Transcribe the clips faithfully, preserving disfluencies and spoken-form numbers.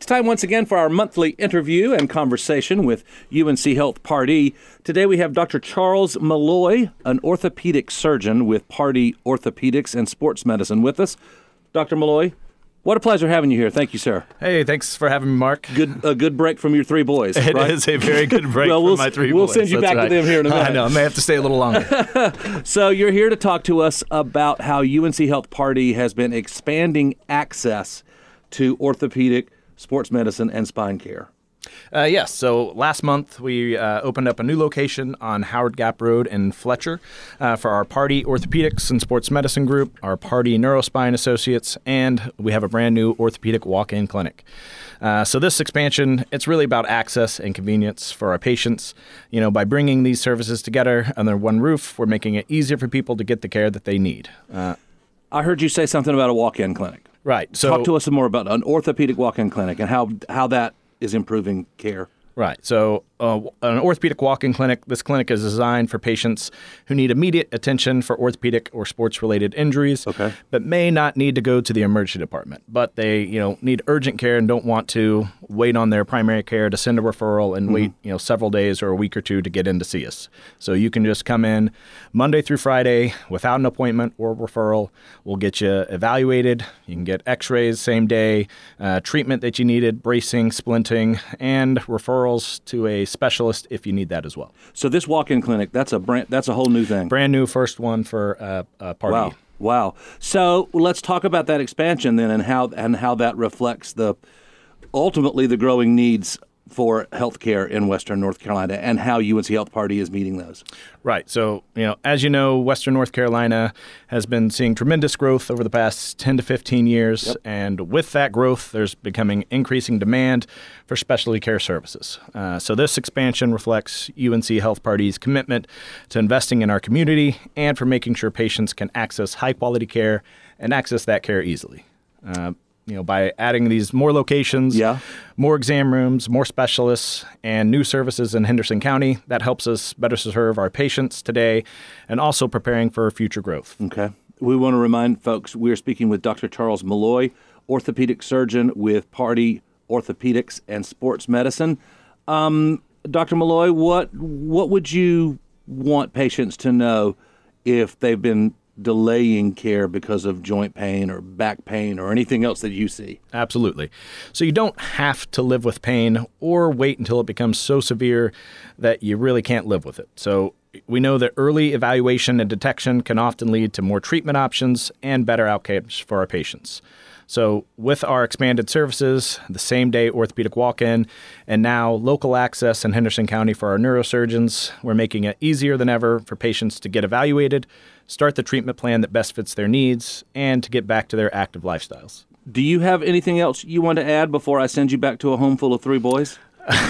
time once again for our monthly interview and conversation with U N C Health Pardee. Today we have Doctor Charles Malloy, an orthopedic surgeon with Pardee Orthopedics and Sports Medicine with us. Doctor Malloy, what a pleasure having you here. Thank you, sir. Hey, thanks for having me, Mark. Good, a good break from your three boys, It right? is a very good break well, from we'll, my three we'll boys. We'll send you That's back right. to them here in a minute. I know. I may have to stay a little longer. So you're here to talk to us about how U N C Health Pardee has been expanding access to orthopedic, sports medicine, and spine care. Uh, yes. So last month we uh, opened up a new location on Howard Gap Road in Fletcher uh, for our Pardee Orthopedics and Sports Medicine group, our Pardee Neurospine Associates, and we have a brand new orthopedic walk-in clinic. Uh, so this expansion, it's really about access and convenience for our patients. You know, by bringing these services together under one roof, we're making it easier for people to get the care that they need. Uh, I heard you say something about a walk-in clinic. Right. So talk to us some more about an orthopedic walk-in clinic and how how that is improving care. Right. So uh, an orthopedic walk-in clinic, this clinic is designed for patients who need immediate attention for orthopedic or sports-related injuries, okay, but may not need to go to the emergency department. But they, you know, need urgent care and don't want to wait on their primary care to send a referral and mm-hmm. wait, you know, several days or a week or two to get in to see us. So you can just come in Monday through Friday without an appointment or referral. We'll get you evaluated. You can get x-rays same day, uh, treatment that you needed, bracing, splinting, and referrals to a specialist if you need that as well. So this walk-in clinic, that's a brand, that's a whole new thing. Brand new, first one for uh, uh, Pardee. Wow, wow. So let's talk about that expansion then, and how and how that reflects the ultimately the growing needs for healthcare in Western North Carolina, and how U N C Health Pardee is meeting those. Right. So, you know, as you know, Western North Carolina has been seeing tremendous growth over the past ten to fifteen years. Yep. And with that growth, there's becoming increasing demand for specialty care services. Uh, so this expansion reflects U N C Health Pardee's commitment to investing in our community and for making sure patients can access high-quality care and access that care easily. Uh, You know, by adding these more locations, yeah. more exam rooms, more specialists, and new services in Henderson County, that helps us better serve our patients today and also preparing for future growth. Okay. We want to remind folks we're speaking with Doctor Charles Malloy, orthopedic surgeon with Pardee Orthopedics and Sports Medicine. Um, Doctor Malloy, what what would you want patients to know if they've been delaying care because of joint pain or back pain or anything else that you see? Absolutely. So you don't have to live with pain or wait until it becomes so severe that you really can't live with it. So we know that early evaluation and detection can often lead to more treatment options and better outcomes for our patients. So with our expanded services, the same-day orthopedic walk-in, and now local access in Henderson County for our neurosurgeons, we're making it easier than ever for patients to get evaluated, start the treatment plan that best fits their needs, and to get back to their active lifestyles. Do you have anything else you want to add before I send you back to a home full of three boys?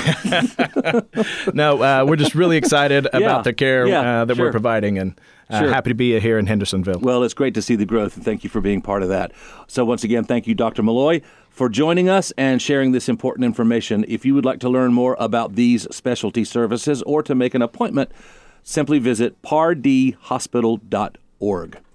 No, uh, we're just really excited about yeah, the care yeah, uh, that sure. we're providing, and uh, sure. happy to be here in Hendersonville. Well, it's great to see the growth, and thank you for being part of that. So once again, thank you, Doctor Malloy, for joining us and sharing this important information. If you would like to learn more about these specialty services or to make an appointment, simply visit pardee hospital dot org.